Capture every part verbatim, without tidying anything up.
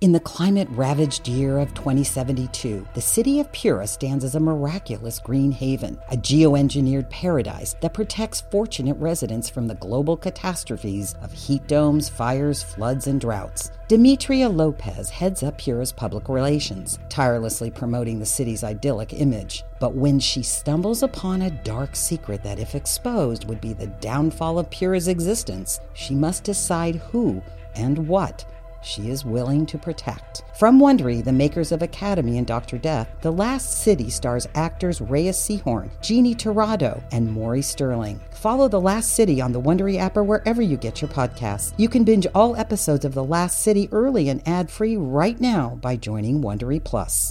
In the climate-ravaged year of twenty seventy-two, the city of Pura stands as a miraculous green haven, a geoengineered paradise that protects fortunate residents from the global catastrophes of heat domes, fires, floods, and droughts. Demetria Lopez heads up Pura's public relations, tirelessly promoting the city's idyllic image. But when she stumbles upon a dark secret that, if exposed, would be the downfall of Pura's existence, she must decide who and what she is willing to protect. From Wondery, the makers of Academy and Doctor Death, The Last City stars actors Reyes Sehorn, Jeannie Torrado, and Maury Sterling. Follow The Last City on the Wondery app or wherever you get your podcasts. You can binge all episodes of The Last City early and ad-free right now by joining Wondery Plus.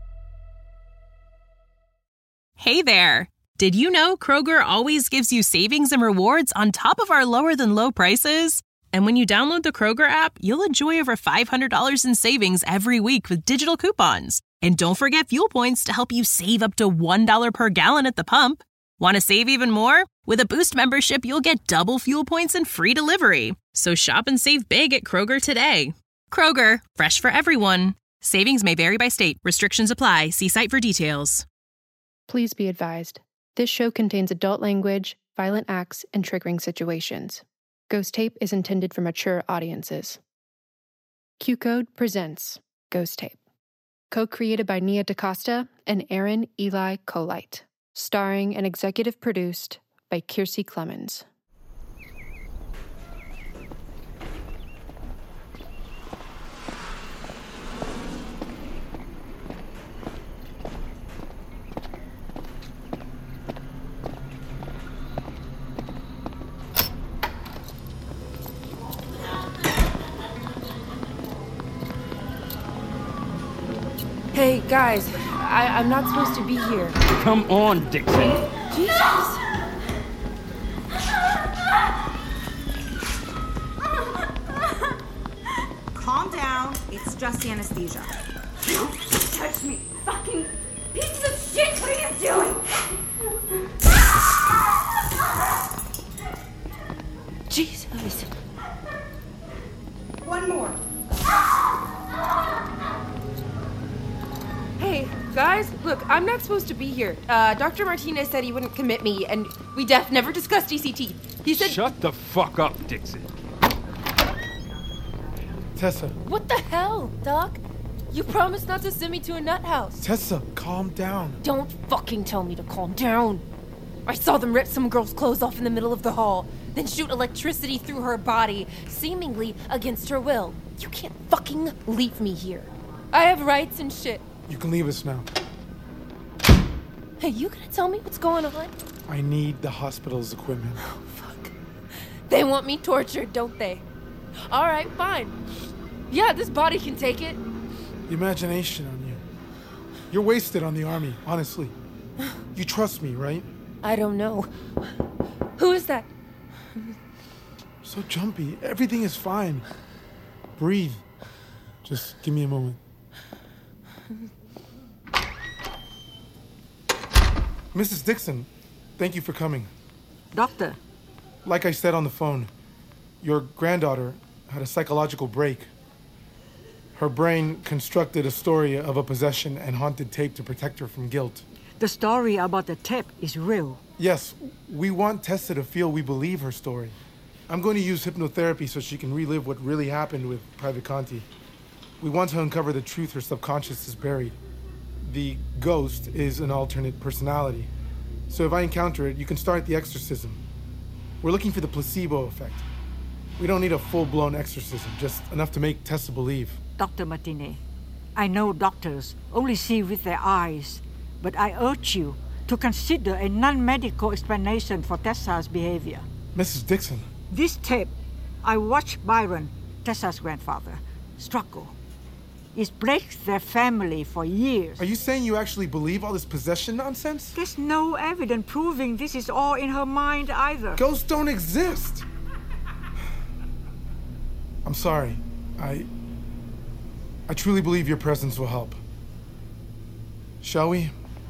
Hey there! Did you know Kroger always gives you savings and rewards on top of our lower-than-low prices? And when you download the Kroger app, you'll enjoy over five hundred dollars in savings every week with digital coupons. And don't forget fuel points to help you save up to one dollar per gallon at the pump. Want to save even more? With a Boost membership, you'll get double fuel points and free delivery. So shop and save big at Kroger today. Kroger, fresh for everyone. Savings may vary by state. Restrictions apply. See site for details. Please be advised. This show contains adult language, violent acts, and triggering situations. Ghost Tape is intended for mature audiences. Q-Code presents Ghost Tape. Co-created by Nia DaCosta and Aaron Eli Colite. Starring and executive produced by Kiersey Clemens. Hey, guys, I, I'm not supposed to be here. Come on, Dixon. Jesus! Calm down. It's just anesthesia. Don't touch me, fucking piece of shit! What are you doing? Jesus! One more. Hey, guys, look, I'm not supposed to be here. Uh, Doctor Martinez said he wouldn't commit me, and we def never discussed E C T. He said— Shut the fuck up, Dixon. Tessa. What the hell, Doc? You promised not to send me to a nut house. Tessa, calm down. Don't fucking tell me to calm down. I saw them rip some girl's clothes off in the middle of the hall, then shoot electricity through her body, seemingly against her will. You can't fucking leave me here. I have rights and shit. You can leave us now. Hey, you gonna tell me what's going on? I need the hospital's equipment. Oh, fuck. They want me tortured, don't they? All right, fine. Yeah, this body can take it. The imagination on you. You're wasted on the army, honestly. You trust me, right? I don't know. Who is that? So jumpy. Everything is fine. Breathe. Just give me a moment. Missus Dixon, thank you for coming. Doctor. Like I said on the phone, your granddaughter had a psychological break. Her brain constructed a story of a possession and haunted tape to protect her from guilt. The story about the tape is real. Yes, we want Tessa to feel we believe her story. I'm going to use hypnotherapy so she can relive what really happened with Private Conti. We want to uncover the truth her subconscious is buried. The ghost is an alternate personality. So if I encounter it, you can start the exorcism. We're looking for the placebo effect. We don't need a full-blown exorcism, just enough to make Tessa believe. Doctor Martinez, I know doctors only see with their eyes, but I urge you to consider a non-medical explanation for Tessa's behavior. Missus Dixon. This tape, I watched Byron, Tessa's grandfather, struggle. It breaks their family for years. Are you saying you actually believe all this possession nonsense? There's no evidence proving this is all in her mind either. Ghosts don't exist. I'm sorry. I... I truly believe your presence will help. Shall we?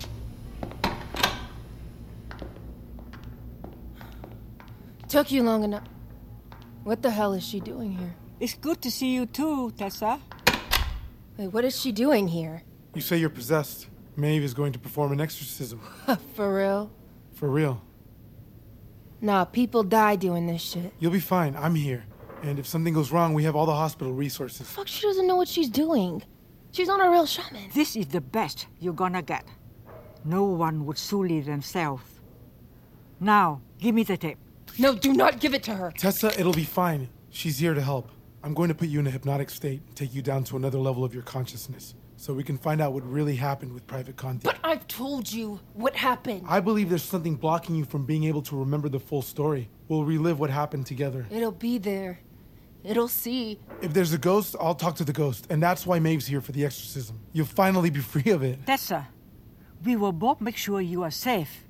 Took you long enough. What the hell is she doing here? It's good to see you too, Tessa. Wait, what is she doing here? You say you're possessed. Maeve is going to perform an exorcism. For real? For real. Nah, people die doing this shit. You'll be fine. I'm here. And if something goes wrong, we have all the hospital resources. Fuck, she doesn't know what she's doing. She's not a real shaman. This is the best you're gonna get. No one would sully themselves. Now, give me the tape. No, do not give it to her. Tessa, it'll be fine. She's here to help. I'm going to put you in a hypnotic state and take you down to another level of your consciousness so we can find out what really happened with Private Conti. But I've told you what happened. I believe there's something blocking you from being able to remember the full story. We'll relive what happened together. It'll be there. It'll see. If there's a ghost, I'll talk to the ghost, and that's why Maeve's here for the exorcism. You'll finally be free of it. Tessa, we will both make sure you are safe.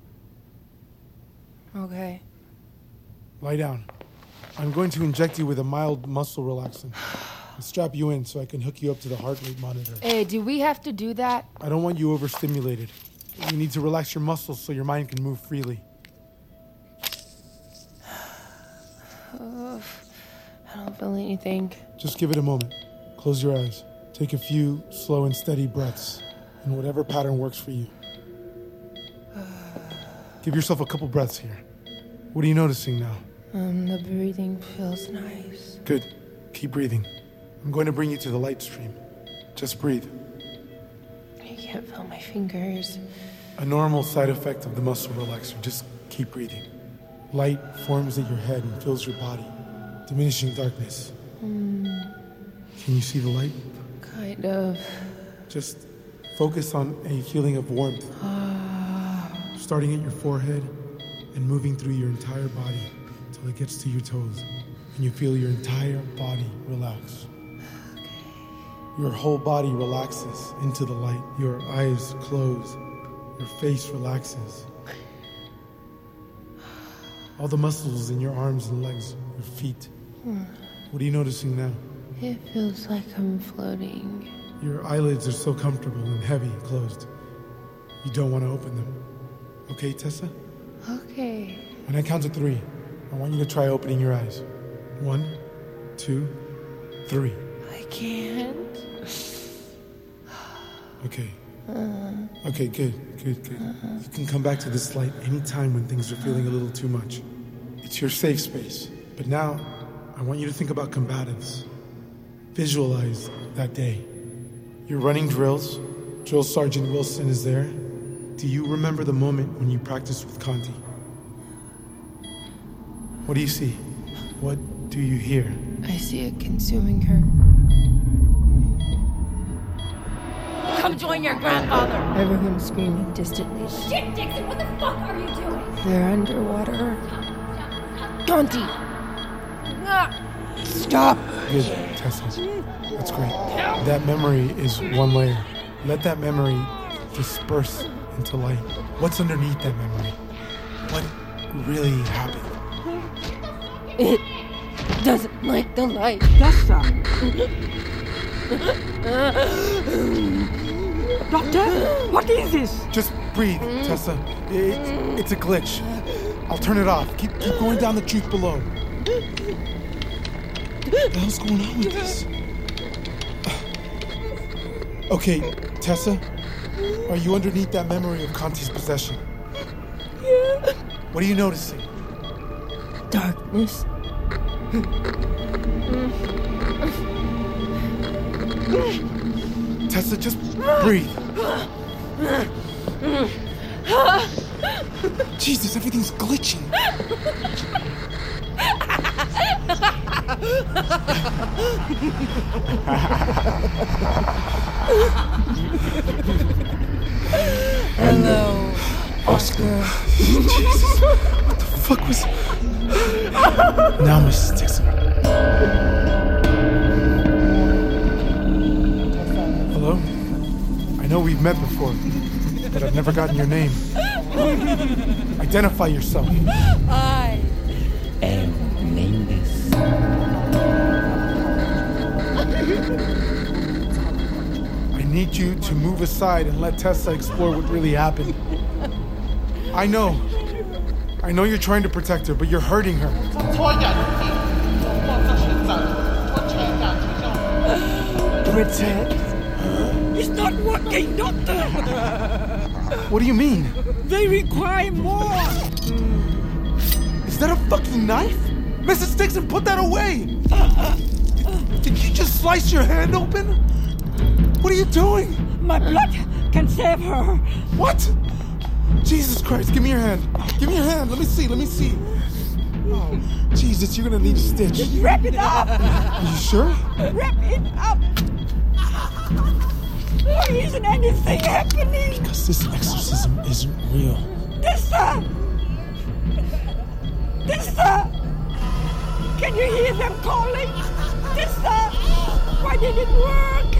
Okay. Lie down. I'm going to inject you with a mild muscle relaxant. I'll strap you in so I can hook you up to the heart rate monitor. Hey, do we have to do that? I don't want you overstimulated. You need to relax your muscles so your mind can move freely. Uh, I don't feel anything. Just give it a moment. Close your eyes. Take a few slow and steady breaths in whatever pattern works for you. Give yourself a couple breaths here. What are you noticing now? Um, the breathing feels nice. Good. Keep breathing. I'm going to bring you to the light stream. Just breathe. I can't feel my fingers. A normal side effect of the muscle relaxer. Just keep breathing. Light forms at your head and fills your body, diminishing darkness. Mm, Can you see the light? kind of. Just focus on a feeling of warmth, starting at your forehead and moving through your entire body until it gets to your toes, and you feel your entire body relax. Okay. Your whole body relaxes into the light. Your eyes close. Your face relaxes. All the muscles in your arms and legs, your feet. Hmm. What are you noticing now? It feels like I'm floating. Your eyelids are so comfortable and heavy closed. You don't want to open them. Okay, Tessa? Okay. When I count to three, I want you to try opening your eyes. One, two, three. I can't. Okay. Uh, Okay, good, good, good. Uh-huh. You can come back to this light anytime when things are feeling a little too much. It's your safe space. But now, I want you to think about combatives. Visualize that day. You're running drills. Drill Sergeant Wilson is there. Do you remember the moment when you practiced with Conti? What do you see? What do you hear? I see it consuming her. Come join your grandfather! Everyone screaming distantly. Shit, Dixon, what the fuck are you doing? They're underwater. Conti! Stop! Good, Tessa. That's great. That memory is one layer. Let that memory disperse into light. What's underneath that memory? What really happened? It doesn't like the light. Tessa! Doctor, what is this? Just breathe, Tessa. It, it's a glitch. I'll turn it off. Keep keep going down the truth below. What the hell's going on with this? Okay, Tessa, are you underneath that memory of Conti's possession? Yeah. What are you noticing? Darkness. Tessa, just breathe. Jesus, everything's glitching. Hello, Oscar. Jesus, what the fuck was... Now, Missus Dixon. Hello? I know we've met before, but I've never gotten your name. Identify yourself. I am nameless. I need you to move aside and let Tessa explore what really happened. I know. I know you're trying to protect her, but you're hurting her. Richard. It's not working, Doctor. What do you mean? They require more. Is that a fucking knife? Missus Dixon, put that away! Did you just slice your hand open? What are you doing? My blood can save her. What? Jesus Christ, give me your hand. Give me your hand. Let me see, let me see. Oh, Jesus, you're gonna need a stitch. Just wrap it up. Are you sure? Wrap it up. Why isn't anything happening? Because this exorcism isn't real. Tessa! Tessa! Can you hear them calling? Tessa! Why did it work?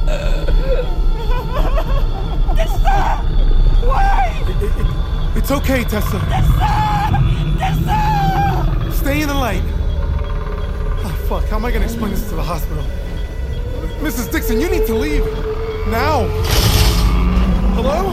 Tessa! Why? It, it, it, it's okay, Tessa. Tessa! Tessa! Stay in the light. Oh, fuck. How am I gonna explain this to the hospital? Missus Dixon, you need to leave. Now. Hello?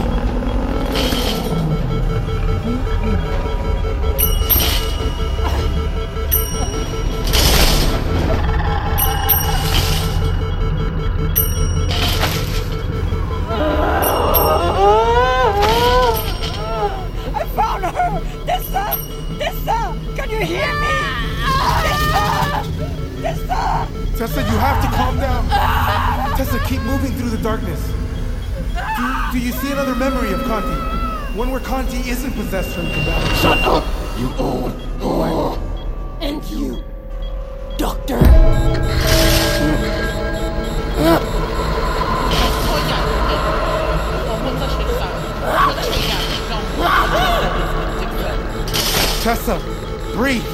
I found her! Tessa! Tessa! Can you hear me? Tessa! Tessa! Tessa, you have to calm down. Tessa, keep moving through the darkness. Do, do you see another memory of Conti? One where Conti isn't possessed from combat. Shut up, you old whore. And you, Doctor. Tessa, breathe.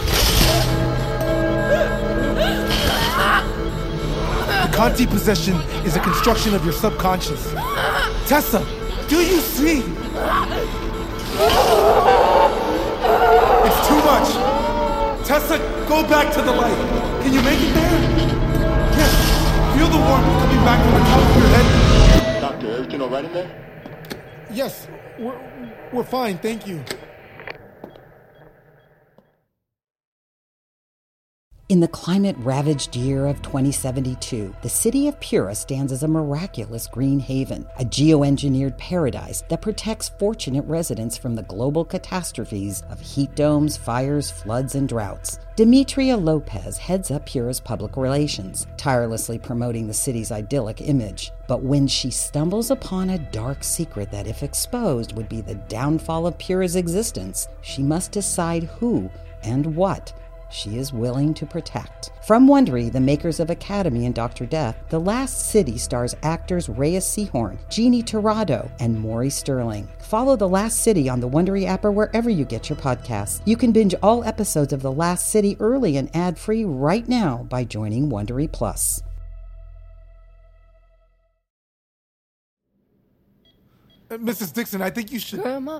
The Conti possession is a construction of your subconscious. Tessa, do you see? It's too much. Tessa, go back to the light. Can you make it there? Yes. Feel the warmth coming back from the top of your head. Doctor, everything all right in there? Yes, we're, we're fine, thank you. In the climate-ravaged year of twenty seventy-two, the city of Pura stands as a miraculous green haven, a geoengineered paradise that protects fortunate residents from the global catastrophes of heat domes, fires, floods, and droughts. Demetria Lopez heads up Pura's public relations, tirelessly promoting the city's idyllic image. But when she stumbles upon a dark secret that, if exposed, would be the downfall of Pura's existence, she must decide who and what she is willing to protect. From Wondery, the makers of Academy and Doctor Death, The Last City stars actors Reyes Sehorn, Jeannie Torrado, and Maury Sterling. Follow The Last City on the Wondery app or wherever you get your podcasts. You can binge all episodes of The Last City early and ad-free right now by joining Wondery Plus. Uh, Missus Dixon, I think you should... Grandma?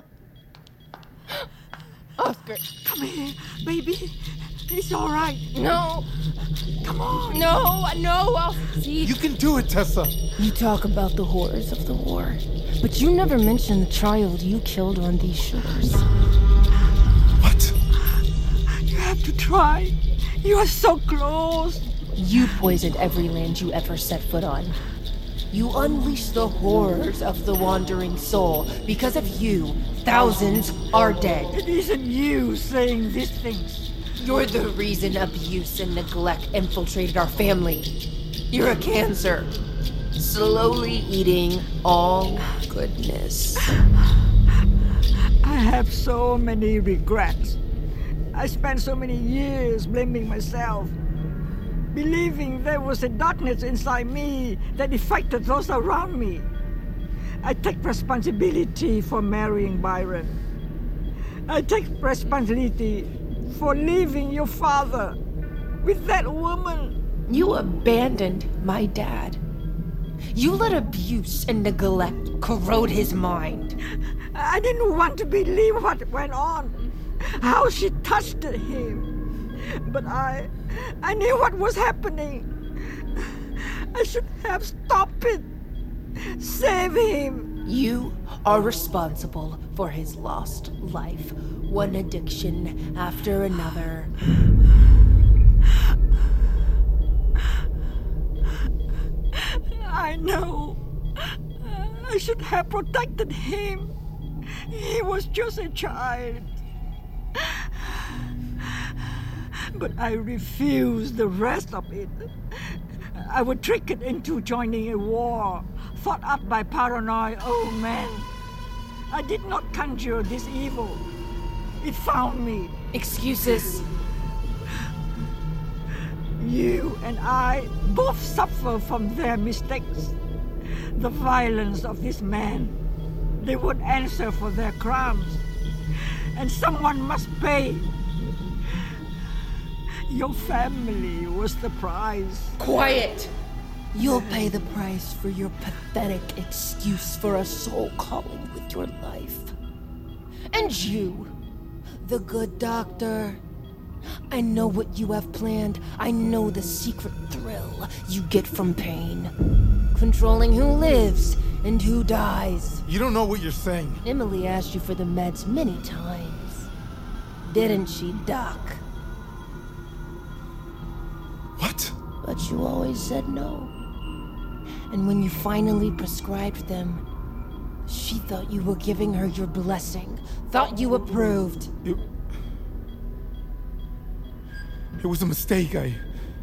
Oscar. Come here, baby. It's all right. No. Come on. No, no, I'll see. You can do it, Tessa. You talk about the horrors of the war, but you never mention the child you killed on these shores. What? You have to try. You are so close. You poisoned every land you ever set foot on. You unleashed the horrors of the wandering soul. Because of you, thousands are dead. It isn't you saying these things. You're the reason abuse and neglect infiltrated our family. You're a cancer, slowly eating all goodness. I have so many regrets. I spent so many years blaming myself, believing there was a darkness inside me that affected those around me. I take responsibility for marrying Byron. I take responsibility for leaving your father with that woman. You abandoned my dad. You let abuse and neglect corrode his mind. I didn't want to believe what went on, how she touched him. But I, I knew what was happening. I should have stopped it. Save him. You are responsible for his lost life, one addiction after another. I know. I should have protected him. He was just a child. But I refused the rest of it. I was tricked into joining a war fought up by paranoid old men. I did not conjure this evil. It found me. Excuses. You and I both suffer from their mistakes. The violence of this man. They would answer for their crimes. And someone must pay. Your family was the price. Quiet! You'll pay the price for your pathetic excuse for a soul calling with your life. And you, the good doctor. I know what you have planned. I know the secret thrill you get from pain. Controlling who lives and who dies. You don't know what you're saying. Emily asked you for the meds many times. Didn't she, Doc? What? But you always said no. And when you finally prescribed them, she thought you were giving her your blessing. Thought you approved. It, it was a mistake. I...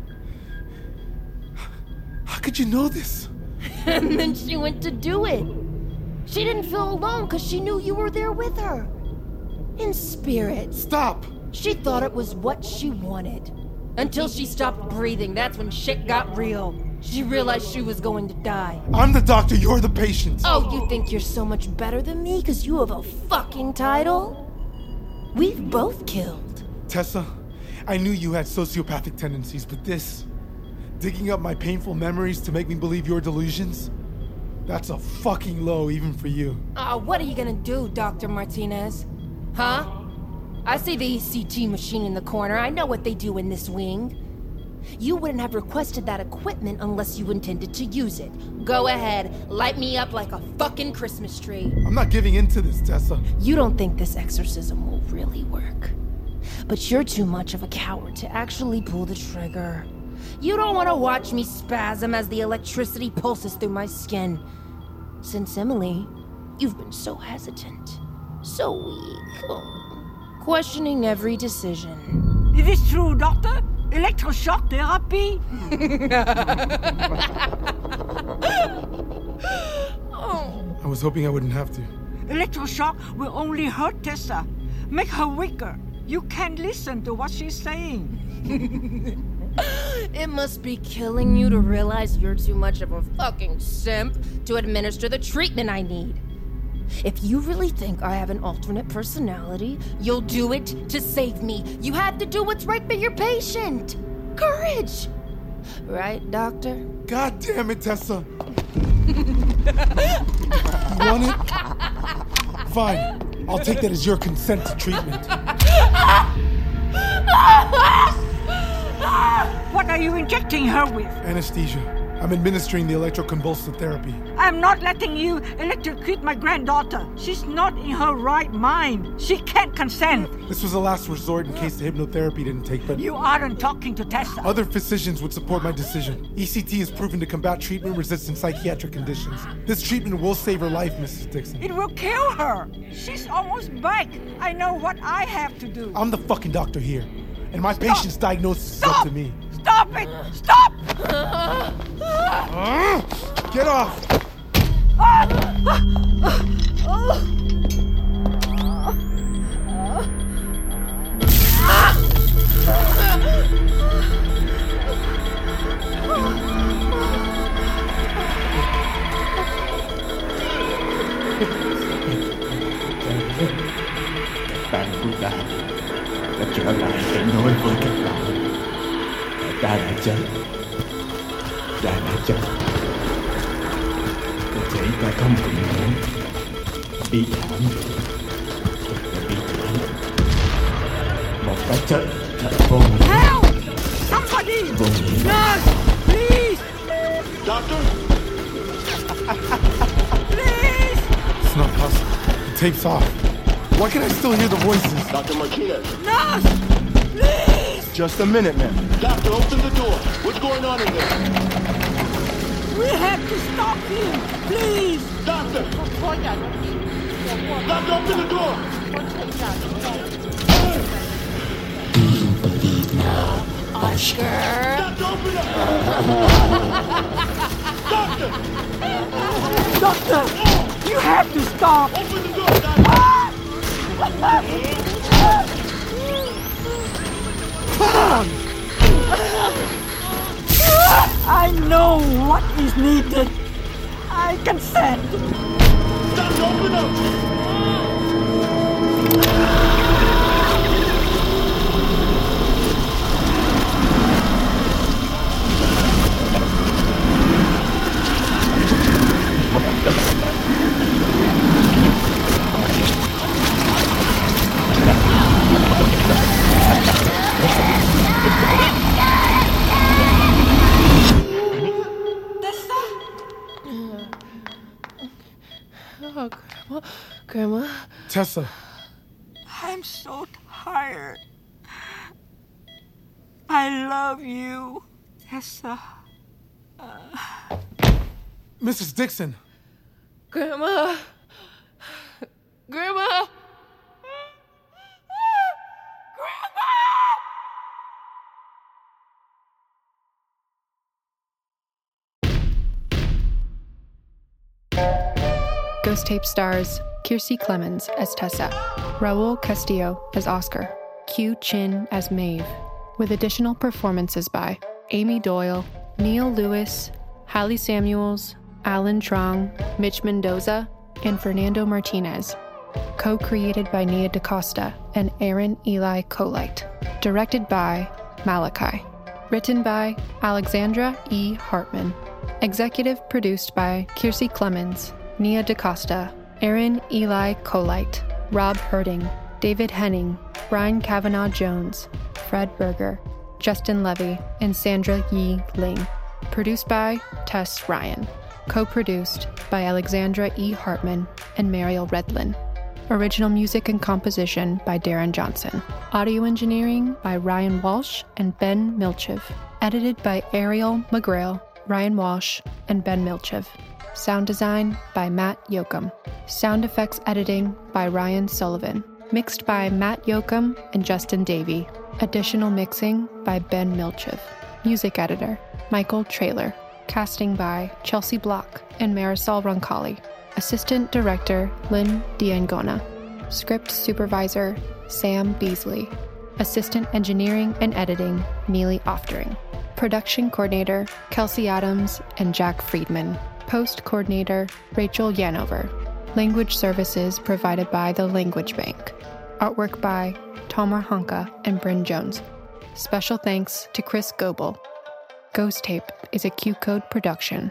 How could you know this? And then she went to do it. She didn't feel alone because she knew you were there with her. In spirit. Stop! She thought it was what she wanted. Until she stopped breathing, that's when shit got real. She realized she was going to die. I'm the doctor, you're the patient. Oh, you think you're so much better than me because you have a fucking title? We've both killed. Tessa, I knew you had sociopathic tendencies, but this... digging up my painful memories to make me believe your delusions? That's a fucking low even for you. Ah, uh, what are you gonna do, Doctor Martinez? Huh? I see the E C T machine in the corner. I know what they do in this wing. You wouldn't have requested that equipment unless you intended to use it. Go ahead, light me up like a fucking Christmas tree. I'm not giving in to this, Tessa. You don't think this exorcism will really work. But you're too much of a coward to actually pull the trigger. You don't want to watch me spasm as the electricity pulses through my skin. Since Emily, you've been so hesitant, so weak, oh, questioning every decision. It is true, Doctor. Electroshock therapy? Oh. I was hoping I wouldn't have to. Electroshock will only hurt Tessa, make her weaker. You can't listen to what she's saying. It must be killing you to realize you're too much of a fucking simp to administer the treatment I need. If you really think I have an alternate personality, you'll do it to save me. You have to do what's right for your patient. Courage! Right, Doctor? God damn it, Tessa! You want it? Fine. I'll take that as your consent to treatment. What are you injecting her with? Anesthesia. I'm administering the electroconvulsive therapy. I'm not letting you electrocute my granddaughter. She's not in her right mind. She can't consent. This was a last resort in case the hypnotherapy didn't take, but... You aren't talking to Tessa. Other physicians would support my decision. E C T is proven to combat treatment-resistant psychiatric conditions. This treatment will save her life, Missus Dixon. It will kill her. She's almost back. I know what I have to do. I'm the fucking doctor here, and my Stop. patient's diagnosis Stop. is up to me. Stop it! Stop! Uh, get off! Bạn của ta đã trở lại để nói với các bạn. Ta đã chết. Ta đã chết. Có thể ta không còn nữa. Bi thảm. Bi thảm. Một cái chết thật vô nghĩa. Help! Somebody! Vô nghĩa. Nurse! Please! Doctor? Please! It's not possible. The tape's off. Why can I still hear the voices? Doctor Martinez. Nurse! Please! Just a minute, man. Doctor, open the door. What's going on in there? We have to stop him, please! Doctor! Doctor, open the door! Do you believe now, Oscar? Doctor, open up! Doctor! Doctor! You have to stop! Open the door, doctor! I know what is needed. I consent. Doctor, open up! Oh, Grandma. Grandma. Tessa. I'm so tired. I love you, Tessa. Uh... Missus Dixon. Grandma. Grandma. Ghost Tape stars Kiersey Clemons as Tessa, Raul Castillo as Oscar, Q Chin as Maeve, with additional performances by Amy Doyle, Neil Lewis, Hallie Samuels, Alan Trong, Mitch Mendoza, and Fernando Martinez. Co-created by Nia DaCosta and Aaron Eli Colite. Directed by Malachi. Written by Alexandra E. Hartman. Executive produced by Kiersey Clemons, Nia DaCosta, Aaron Eli Colite, Rob Herding, David Henning, Brian Kavanaugh Jones, Fred Berger, Justin Levy, and Sandra Yi Ling. Produced by Tess Ryan. Co-produced by Alexandra E. Hartman and Mariel Redlin. Original music and composition by Darren Johnson. Audio engineering by Ryan Walsh and Ben Milchev. Edited by Ariel McGrail, Ryan Walsh, and Ben Milchev. Sound design by Matt Yoakum. Sound effects editing by Ryan Sullivan. Mixed by Matt Yoakum and Justin Davey. Additional mixing by Ben Milchev. Music editor, Michael Traylor. Casting by Chelsea Block and Marisol Roncalli. Assistant director, Lynn Diangona. Script supervisor, Sam Beasley. Assistant engineering and editing, Neely Oftering. Production coordinator, Kelsey Adams and Jack Friedman. Post coordinator, Rachel Yanover. Language services provided by the Language Bank. Artwork by Tomer Honka and Bryn Jones. Special thanks to Chris Goebel. Ghost Tape is a Q Code production.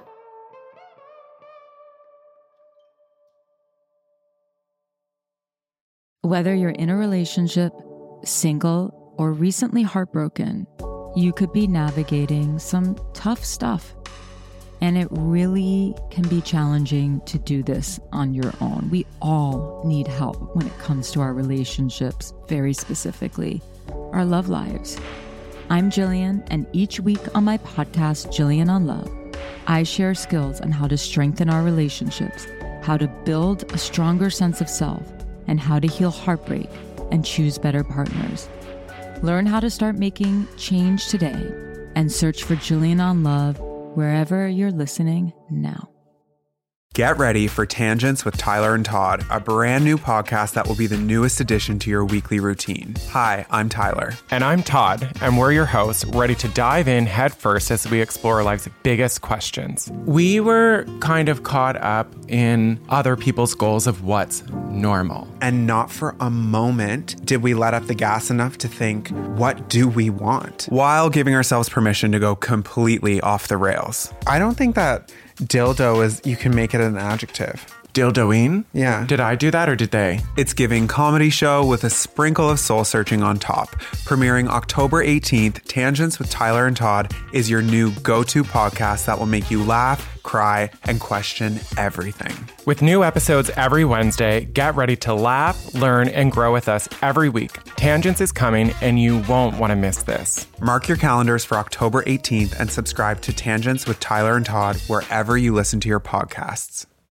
Whether you're in a relationship, single, or recently heartbroken, you could be navigating some tough stuff. And it really can be challenging to do this on your own. We all need help when it comes to our relationships, very specifically, our love lives. I'm Jillian, and each week on my podcast, Jillian on Love, I share skills on how to strengthen our relationships, how to build a stronger sense of self, and how to heal heartbreak and choose better partners. Learn how to start making change today and search for Jillian on Love wherever you're listening now. Get ready for Tangents with Tyler and Todd, a brand new podcast that will be the newest addition to your weekly routine. Hi, I'm Tyler. And I'm Todd, and we're your hosts, ready to dive in headfirst as we explore life's biggest questions. We were kind of caught up in other people's goals of what's normal. And not for a moment did we let up the gas enough to think, what do we want? While giving ourselves permission to go completely off the rails. I don't think that dildo is, you can make it an adjective. Dildoing? Yeah. Did I do that or did they? It's giving comedy show with a sprinkle of soul searching on top. Premiering October eighteenth, Tangents with Tyler and Todd is your new go-to podcast that will make you laugh, cry, and question everything. With new episodes every Wednesday, get ready to laugh, learn, and grow with us every week. Tangents is coming, and you won't want to miss this. Mark your calendars for October eighteenth and subscribe to Tangents with Tyler and Todd wherever you listen to your podcasts.